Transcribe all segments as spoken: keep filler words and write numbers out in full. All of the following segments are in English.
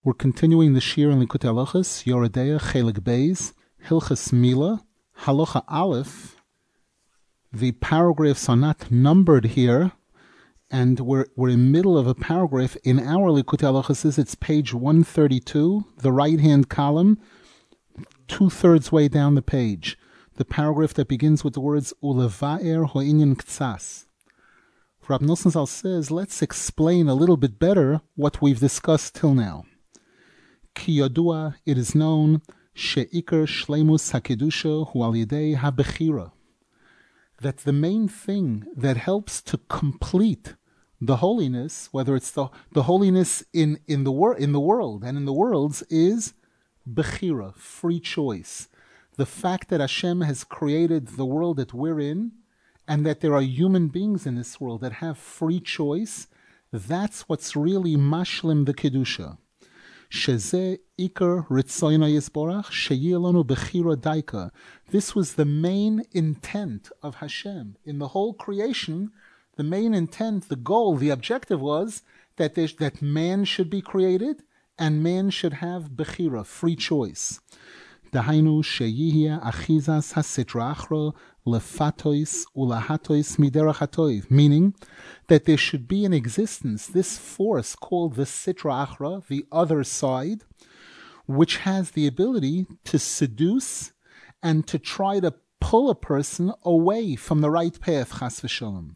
We're continuing the Shir in Likutei Halachos, Yoredeya, Chelik Beis, Hilchas Mila, Halacha Aleph. The paragraphs are not numbered here, and we're we're in the middle of a paragraph. In our Likutei Halachos, it's page one thirty-two, the right-hand column, two-thirds way down the page. The paragraph that begins with the words Ulevaer ho'inyan ktsas. Rabbi Nosson Zal says, let's explain a little bit better what we've discussed till now. Ki yodua, it is known, she'ikar shleimus hakedusha hu al yedei habechira, that the main thing that helps to complete the holiness, whether it's the, the holiness in, in, the wor- in the world and in the worlds, is bechira, free choice. The fact that Hashem has created the world that we're in, and that there are human beings in this world that have free choice, that's what's really mashlim the kedusha. Shezeh ikar ritzoyna yisborach sheyilonu bechira daika. This was the main intent of Hashem in the whole creation. The main intent, the goal, the objective was that there, that man should be created and man should have bechira, free choice. Dahainu sheyihya achizas hasitra achra lefatois ulahatois miderach hatoiv, meaning that there should be in existence this force called the sitra achra, the other side, which has the ability to seduce and to try to pull a person away from the right path, chas v'shalom.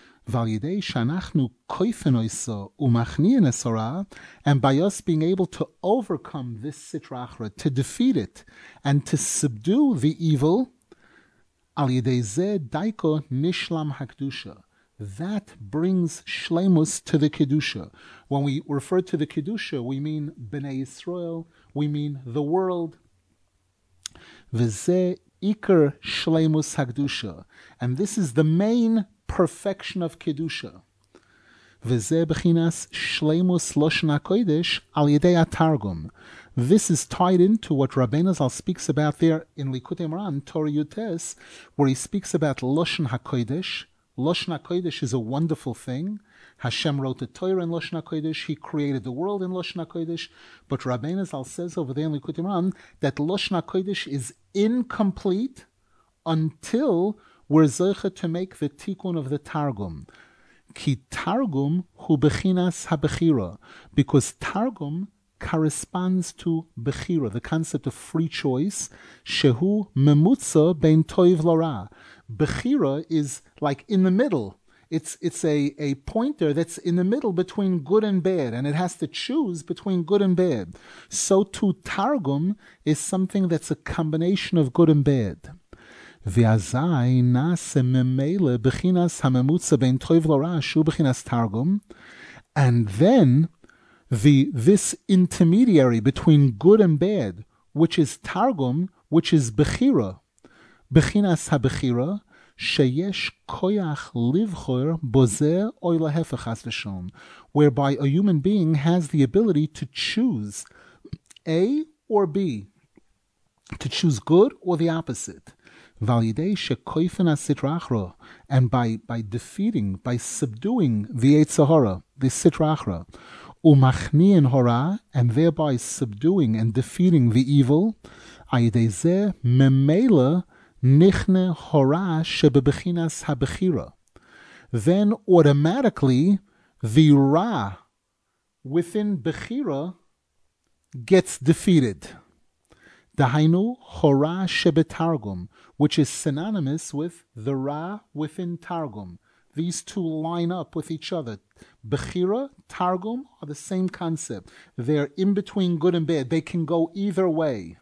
And by us being able to overcome this sitra achra, to defeat it and to subdue the evil, that brings shleimus to the kedusha. When we refer to the kedusha, we mean Bnei Yisrael, we mean the world. V'zeh ikar shleimus hakdusha, and this is the main perfection of kedusha. V'zeh b'chinas shleimus loshen hakodesh al yedei atargum. This is tied into what Rabbeinu Zal speaks about there in Likutei Moharan, Torah Yutes, where he speaks about Loshen HaKodesh. Loshen HaKodesh is a wonderful thing. Hashem wrote the Torah in Loshen HaKodesh. He created the world in Loshen HaKodesh. But Rabbeinu Zal says over there in Likutei Moharan that Loshen HaKodesh is incomplete until we're zeicha to make the tikkun of the Targum. Ki Targum hu bechinas habechira, because Targum corresponds to bechira, the concept of free choice. Shehu memutza bein toiv l'ra. Bechira is like in the middle. It's it's a, a pointer that's in the middle between good and bad, and it has to choose between good and bad. So too Targum is something that's a combination of good and bad. V'azai nase memele bechinas hamemutza bein toiv l'ra shu bechinas Targum, and then The this intermediary between good and bad, which is Targum, which is Bechira, Bechinas HaBechira, Sheyesh Koyach Livchor Bozer Oila Hefech Chas v'Shalom, whereby a human being has the ability to choose A or B, to choose good or the opposite. Validei shekoifen asitra achra, and by by defeating, by subduing the Yetzer Hara, the sitra achra, umachniin hora, and thereby subduing and defeating the evil, ayidei memela nichne hora shebebechinas habechira. Then automatically the ra within bechira gets defeated. Dahainu hora shebetargum, which is synonymous with the ra within targum. These two line up with each other. Bechira, Targum are the same concept. They're in between good and bad. They can go either way.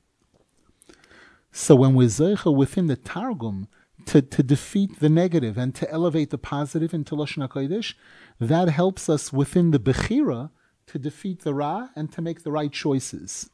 So when we're zeicha within the Targum to, to defeat the negative and to elevate the positive into Loshen HaKodesh, that helps us within the Bechira to defeat the Ra and to make the right choices.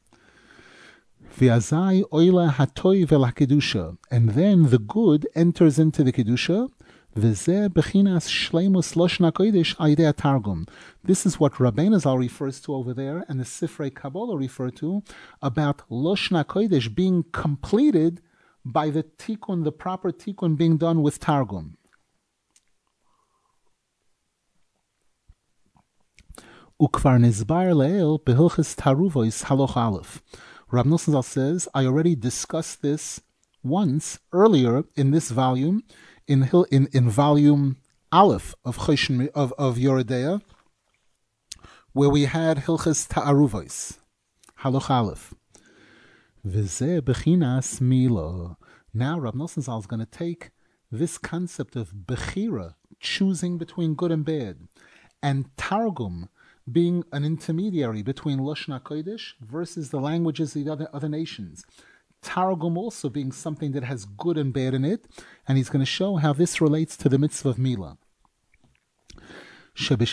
V'azai oila hatoy vel hakedusha, and then the good enters into the kedusha. V'zeh bechinas shleimus loshen hakodesh ayidei targum. This is what Rabbeinu Zal refers to over there, and the Sifrei Kabbalah refer to about loshen hakodesh being completed by the tikkun, the proper tikkun being done with targum. Ukvar nizbar le'el behilchis taruvois haloch aleph. Rav Nosson Zal says, I already discussed this once earlier in this volume, in in, in volume Aleph of Choshen, of, of Yoredeya, where we had Hilchas Ta'aruvois, Haloch Aleph. V'zeh bechinas mila. Now Rav Nosson Zal is going to take this concept of bechira, choosing between good and bad, and Targum, being an intermediary between Lashon HaKodesh versus the languages of the other, other nations. Targum also being something that has good and bad in it, and he's going to show how this relates to the mitzvah of Mila. It's for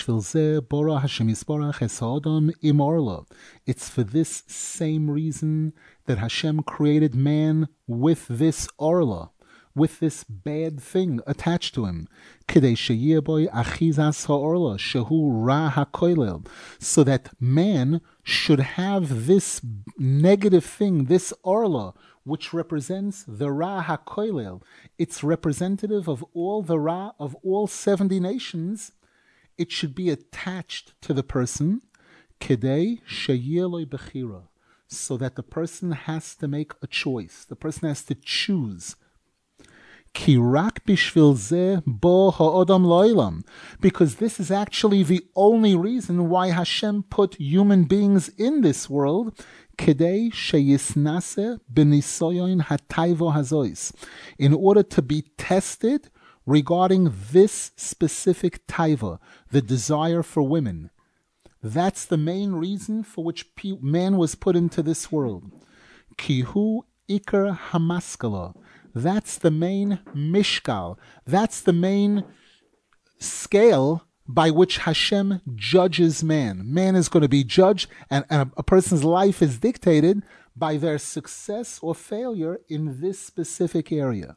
this same reason that Hashem created man with this orla, with this bad thing attached to him, so that man should have this negative thing, this orla, which represents the Ra HaKoilel. It's representative of all the Ra of all seventy nations. It should be attached to the person, kedei sheyeloi bechira, so that the person has to make a choice. The person has to choose. Ki rak bishvil zeh bo ha'odam lo'ilam, because this is actually the only reason why Hashem put human beings in this world, kedei sheyisnase b'nisoyon hatayvo hazois, in order to be tested regarding this specific taiva, the desire for women. That's the main reason for which man was put into this world. Kihu ikar hamaskala. That's the main mishkal. That's the main scale by which Hashem judges man. Man is going to be judged, and, and a, a person's life is dictated by their success or failure in this specific area.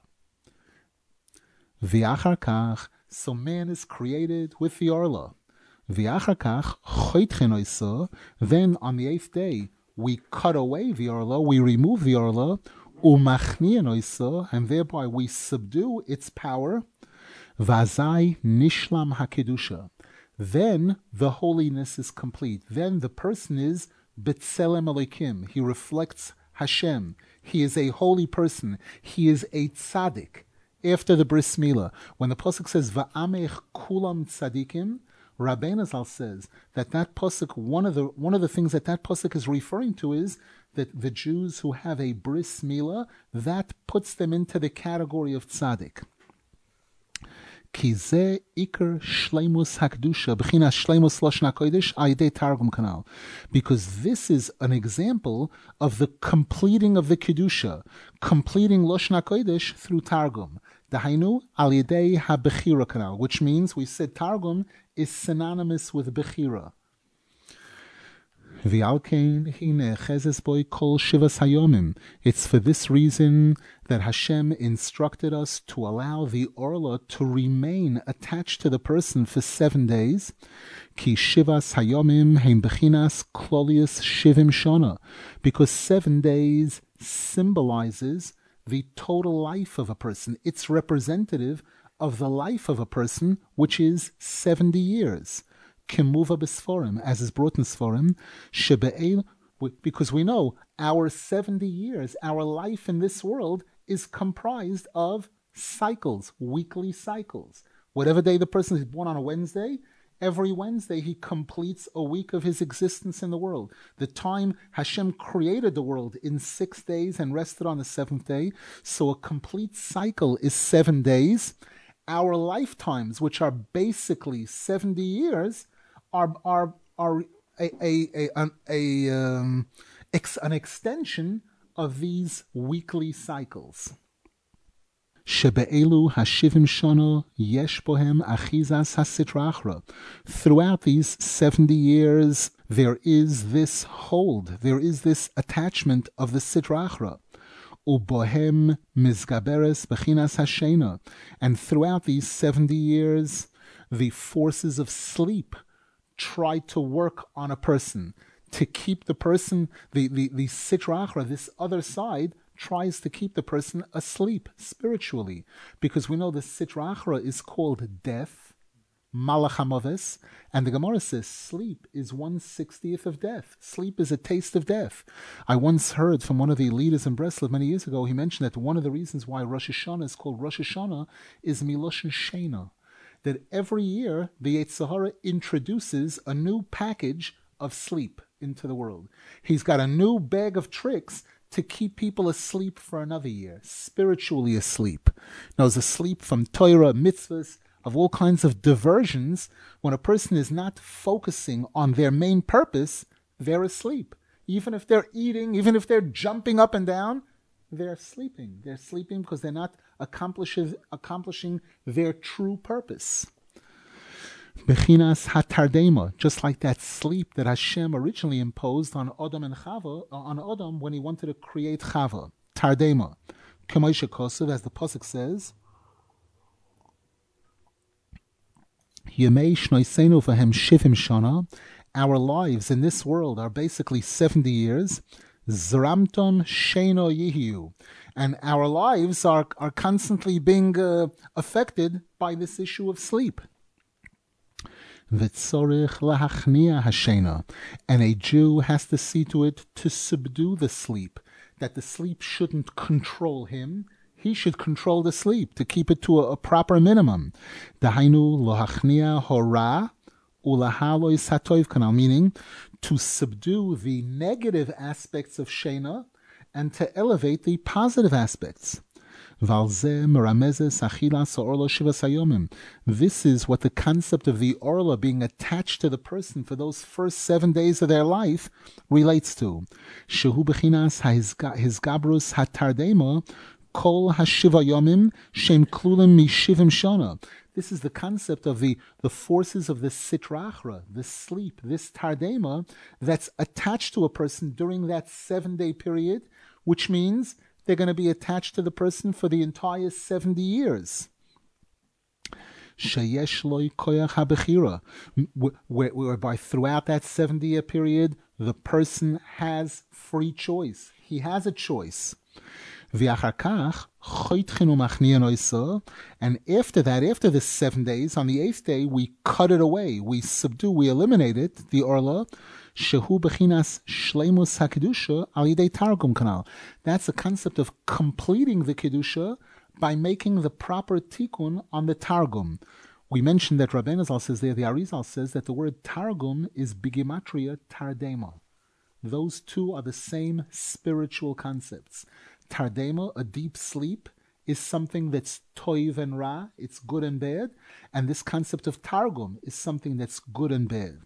V'achar kach, so man is created with the orla. V'achar kach, choitchen oiso, then on the eighth day, we cut away the orla, we remove the orla, umachnien oiso, and thereby we subdue its power. Vazai nishlam hakedusha. Then the holiness is complete. Then the person is B'Tselem Elokim. He reflects Hashem. He is a holy person. He is a tzaddik. After the bris milah, when the pasuk says "Va'amech kulam tzadikim," Rabbeinu Zal says that that pasuk, one of the one of the things that that pasuk is referring to is that the Jews who have a bris milah, that puts them into the category of tzaddik. Ki ze ikar shleimus hakdusha b'chinas shleimus lashon hakodesh ayidei targum kanal, because this is an example of the completing of the kedusha, completing lashon hakodesh through targum. Dahainu al yidei habechira kanal, which means we said targum is synonymous with bechira. It's for this reason that Hashem instructed us to allow the orla to remain attached to the person for seven days. Ki shivas hayomim heim bechinas klolius shivim shona, because seven days symbolizes the total life of a person. It's representative of the life of a person, which is seventy years. Kimuva b'sforim, as is brought in Sforim, shebe'el, because we know our seventy years, our life in this world is comprised of cycles, weekly cycles. Whatever day the person is born on a Wednesday, every Wednesday he completes a week of his existence in the world. The time Hashem created the world in six days and rested on the seventh day, so a complete cycle is seven days. Our lifetimes, which are basically seventy years, are are are a a a, a, a um, ex, an extension of these weekly cycles. Shebe'elu hashivim shana yesh bohem achizas hasitra achra. Throughout these seventy years, there is this hold, there is this attachment of the sitra achra. Ubohem mizgaberes bechinas hashena. And throughout these seventy years, the forces of sleep try to work on a person, to keep the person, the, the, the sitra achra, this other side, tries to keep the person asleep spiritually. Because we know the sitra achra is called death, Malach HaMoves, and the Gemara says sleep is one sixtieth of death. Sleep is a taste of death. I once heard from one of the leaders in Breslov many years ago, he mentioned that one of the reasons why Rosh Hashanah is called Rosh Hashanah is Miloshen Shena, that every year the Yetzer Hara introduces a new package of sleep into the world. He's got a new bag of tricks to keep people asleep for another year, spiritually asleep. Now, it's asleep from Torah, mitzvahs, of all kinds of diversions. When a person is not focusing on their main purpose, they're asleep. Even if they're eating, even if they're jumping up and down, they're sleeping. They're sleeping because they're not accomplishing, accomplishing their true purpose. Bechinas hatardema, just like that sleep that Hashem originally imposed on Adam and Chava, on Adam when he wanted to create Chava. Tardema. K'moishe Kosev, as the Pasuk says, Yemei shnoisenu v'hem shivim shana. Our lives in this world are basically seventy years. Zramton sheno yihiu. And our lives are, are constantly being uh, affected by this issue of sleep. V'tzorich lahachnia hashena. And a Jew has to see to it to subdue the sleep, that the sleep shouldn't control him. He should control the sleep to keep it to a, a proper minimum. Dahainu lohachnia hora ulahalo isatoiv kanal, meaning to subdue the negative aspects of shena and to elevate the positive aspects. This is what the concept of the orla being attached to the person for those first seven days of their life relates to. Shehu bechinas hizgabrus hatardema kol hashiva yomim shem klulim mishivim shana. This is the concept of the, the forces of the sitra achra, the sleep, this tardema, that's attached to a person during that seven-day period, which means they're going to be attached to the person for the entire seventy years. Sheyesh loy koyach habechira, whereby throughout that seventy-year period, the person has free choice. He has a choice. And after that, after the seven days, on the eighth day, we cut it away, we subdue, we eliminate it, the orla. Shehu bechinas shleimus hakedusha al yidei targum kanal. That's the concept of completing the kedusha by making the proper tikkun on the targum. We mentioned that Rabbeinu Zal says there, the Arizal says that the word targum is bigimatria tardema. Those two are the same spiritual concepts. Tardema, a deep sleep, is something that's toiv and ra, it's good and bad, and this concept of targum is something that's good and bad.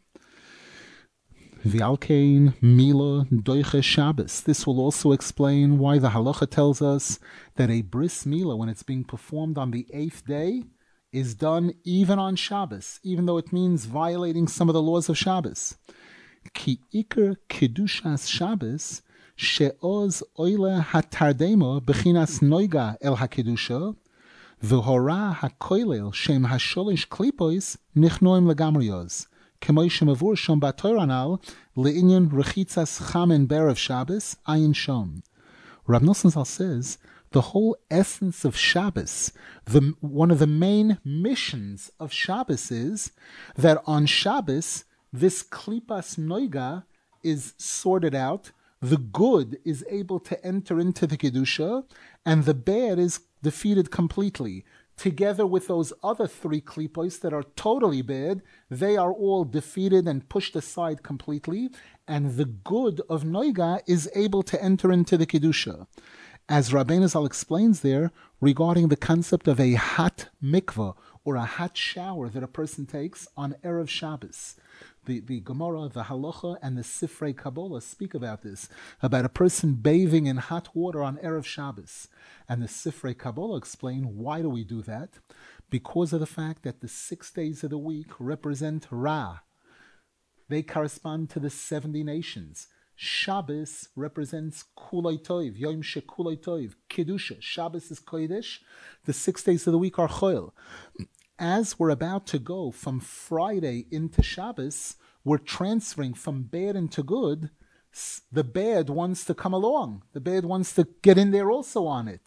V'alkein mila doiche Shabbos. This will also explain why the halacha tells us that a bris mila, when it's being performed on the eighth day, is done even on Shabbos, even though it means violating some of the laws of Shabbos. Ki iker kedushas Shabbos she'oz oile hatardema bechinas noiga el hakedusha v'hora hakoilel shem hasholish klipois nichnoim legamriyos. Kemoish mavur shom batoranal le'inyan rechitzas chamen berev Shabbos ayin shom. Rav Nosson Zal says the whole essence of Shabbos, the one of the main missions of Shabbos is that on Shabbos this klipas noiga is sorted out. The good is able to enter into the kedusha, and the bad is defeated completely. Together with those other three klipos that are totally bad, they are all defeated and pushed aside completely, and the good of noiga is able to enter into the kedusha. As Rabbeinu Zal explains there, regarding the concept of a hot mikvah, or a hot shower that a person takes on Erev Shabbos. The, the Gemara, the Halacha, and the Sifrei Kabbalah speak about this, about a person bathing in hot water on Erev Shabbos. And the Sifrei Kabbalah explain, why do we do that? Because of the fact that the six days of the week represent Ra. They correspond to the seventy nations. Shabbos represents Kulei Tov, Yom Shekulei Tov, Kedusha. Shabbos is Kodesh. The six days of the week are Choil. As we're about to go from Friday into Shabbos, we're transferring from bad into good. The bad wants to come along. The bad wants to get in there also on it.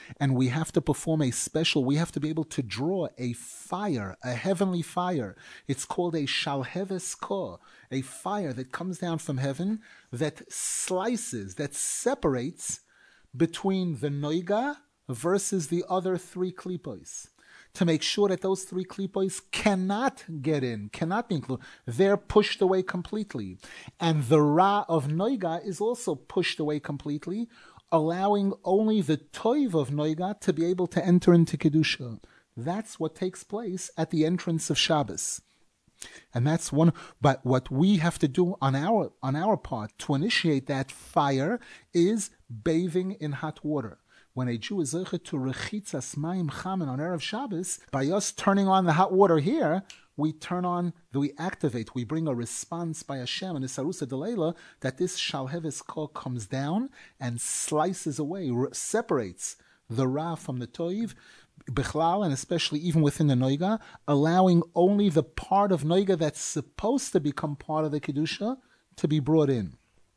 and we have to perform a special, we have to be able to draw a fire, a heavenly fire. It's called a shalheves ko, a fire that comes down from heaven that slices, that separates between the noiga versus the other three klipos, to make sure that those three klipos cannot get in, cannot be included. They're pushed away completely. And the ra of noiga is also pushed away completely, allowing only the toiv of noiga to be able to enter into kedusha. That's what takes place at the entrance of Shabbos. And that's one, but what we have to do on our on our part to initiate that fire is bathing in hot water. When a Jew is zeichet to rechitzas mayim chamen on Erev Shabbos, by us turning on the hot water here, we turn on, we activate, we bring a response by Hashem and the Sarusa Delayla that this Shalheves Ko comes down and slices away, separates the Ra from the Toiv, Bichlal, and especially even within the Noiga, allowing only the part of Noiga that's supposed to become part of the Kedusha to be brought in.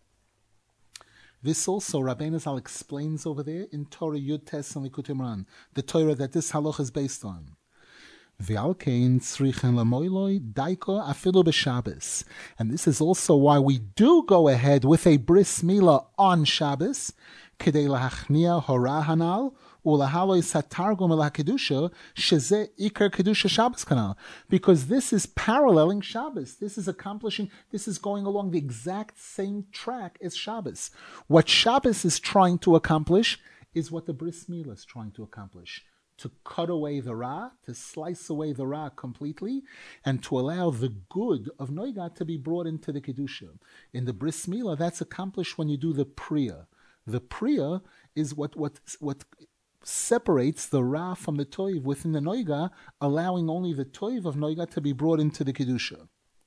This also, Rabbeinu Zal explains over there in Torah Yud Tes and Likutei Moharan, the Torah that this halach is based on. And this is also why we do go ahead with a bris milah on Shabbos, kedei lahachnia hora hanal, ulahaloi satargum el hakedusha, sheze ikar kedusha Shabbos kanal. Because this is paralleling Shabbos. This is accomplishing, this is going along the exact same track as Shabbos. What Shabbos is trying to accomplish is what the bris milah is trying to accomplish. To cut away the ra, to slice away the ra completely, and to allow the good of Noigat to be brought into the Kedusha. In the Bris Milah, that's accomplished when you do the Priya. The Priya is what what what separates the ra from the Toiv within the Noiga, allowing only the Toiv of Noigat to be brought into the Kedusha.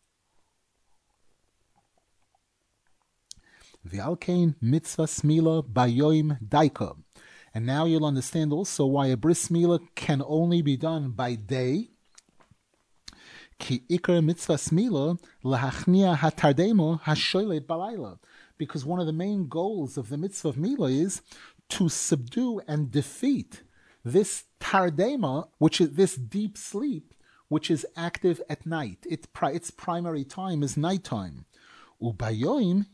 V'alkein mitzvah smila bayoim daika. And now you'll understand also why a bris milah can only be done by day. Ki ikar mitzvah smila lahachnia hatardemo hasholet balayla. Because one of the main goals of the mitzvah of milah is to subdue and defeat this tardema, which is this deep sleep, which is active at night. It, its primary time is nighttime. And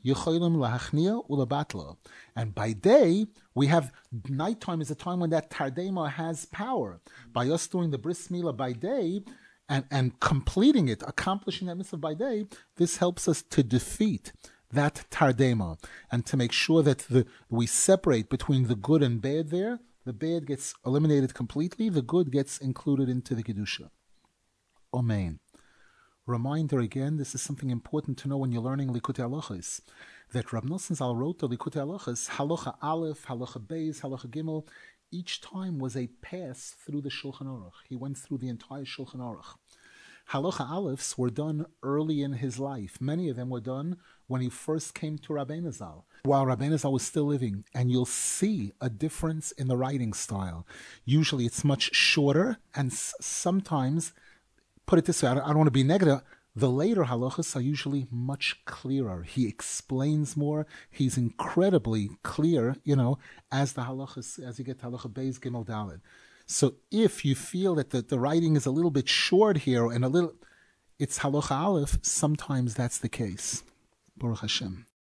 by day, we have nighttime is a time when that tardema has power. By us doing the bris milah by day and, and completing it, accomplishing that mitzvah by day, this helps us to defeat that tardema and to make sure that the, we separate between the good and bad there. The bad gets eliminated completely, the good gets included into the Kedusha. Amen. Reminder again, this is something important to know when you're learning Likutei Halachos, that Rab Nosson Zal wrote the Likutei Halachos, Halacha Aleph, Halacha Beis, Halacha Gimel, each time was a pass through the Shulchan Aruch. He went through the entire Shulchan Aruch. Halacha Alephs were done early in his life. Many of them were done when he first came to Rabbeinu Zal, while Rabbeinu Zal was still living. And you'll see a difference in the writing style. Usually it's much shorter, and s- sometimes, put it this way, I don't, I don't want to be negative, the later halachas are usually much clearer. He explains more. He's incredibly clear, you know, as the halachas, as you get to halacha Beis Gimel Daled. So if you feel that the, the writing is a little bit short here and a little, it's halacha Aleph, sometimes that's the case. Baruch Hashem.